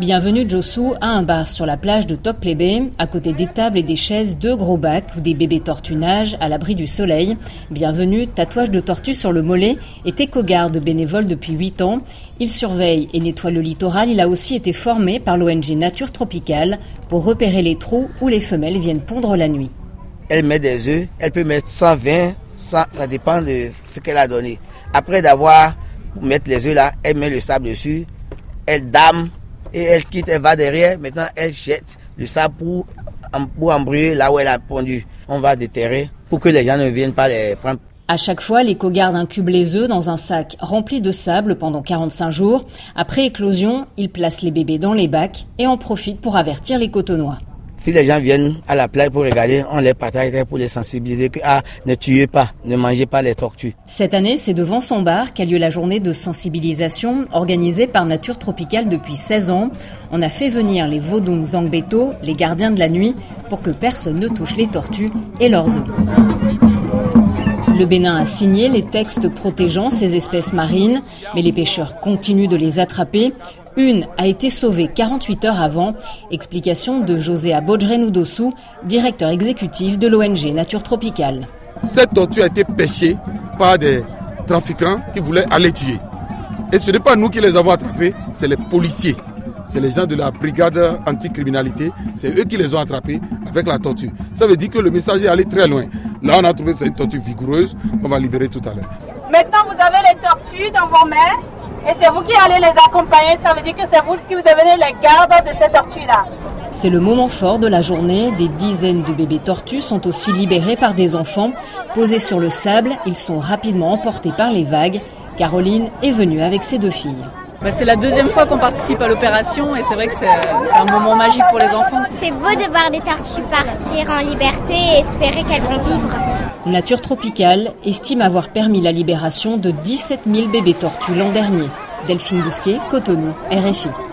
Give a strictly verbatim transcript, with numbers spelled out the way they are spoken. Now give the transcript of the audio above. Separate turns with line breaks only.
Bienvenue Jossou à un bar sur la plage de Tokplébé. À côté des tables et des chaises, deux gros bacs où des bébés tortues nagent à l'abri du soleil. Bienvenue, tatouage de tortue sur le mollet, est éco-garde bénévole depuis huit ans. Il surveille et nettoie le littoral. Il a aussi été formé par l'O N G Nature Tropicale pour repérer les trous où les femelles viennent pondre la nuit.
Elle met des œufs, elle peut mettre cent vingt, cent, ça dépend de ce qu'elle a donné. Après d'avoir mettre les œufs là, elle met le sable dessus, elle dame et elle quitte, elle va derrière. Maintenant, elle jette le sable pour, pour embrouiller là où elle a pondu. On va déterrer pour que les gens ne viennent pas les prendre.
À chaque fois, l'éco-garde incube les œufs dans un sac rempli de sable pendant quarante-cinq jours. Après éclosion, il place les bébés dans les bacs et en profite pour avertir les cotonnois.
Si les gens viennent à la plage pour regarder, on les partage pour les sensibiliser que ah, ne tuez pas, ne mangez pas les tortues.
Cette année, c'est devant son bar qu'a lieu la journée de sensibilisation organisée par Nature Tropicale depuis seize ans. On a fait venir les Vodung Zangbeto, les gardiens de la nuit, pour que personne ne touche les tortues et leurs œufs. Le Bénin a signé les textes protégeant ces espèces marines, mais les pêcheurs continuent de les attraper. Une a été sauvée quarante-huit heures avant. Explication de José Abodjren-Oudossou, directeur exécutif de l'O N G Nature Tropicale.
Cette tortue a été pêchée par des trafiquants qui voulaient aller tuer. Et ce n'est pas nous qui les avons attrapés, c'est les policiers. C'est les gens de la brigade anticriminalité, c'est eux qui les ont attrapés avec la tortue. Ça veut dire que le message est allé très loin. Là, on a trouvé c'est une tortue vigoureuse qu'on va libérer tout à l'heure.
Maintenant, vous avez les tortues dans vos mains et c'est vous qui allez les accompagner. Ça veut dire que c'est vous qui vous devenez les gardes de ces tortues-là.
C'est le moment fort de la journée. Des dizaines de bébés tortues sont aussi libérés par des enfants. Posés sur le sable, ils sont rapidement emportés par les vagues. Caroline est venue avec ses deux filles.
Bah, c'est la deuxième fois qu'on participe à l'opération et c'est vrai que c'est, c'est un moment magique pour les enfants.
C'est beau de voir des tortues partir en liberté et espérer qu'elles vont vivre.
Nature Tropicale estime avoir permis la libération de dix-sept mille bébés tortues l'an dernier. Delphine Bousquet, Cotonou, R F I.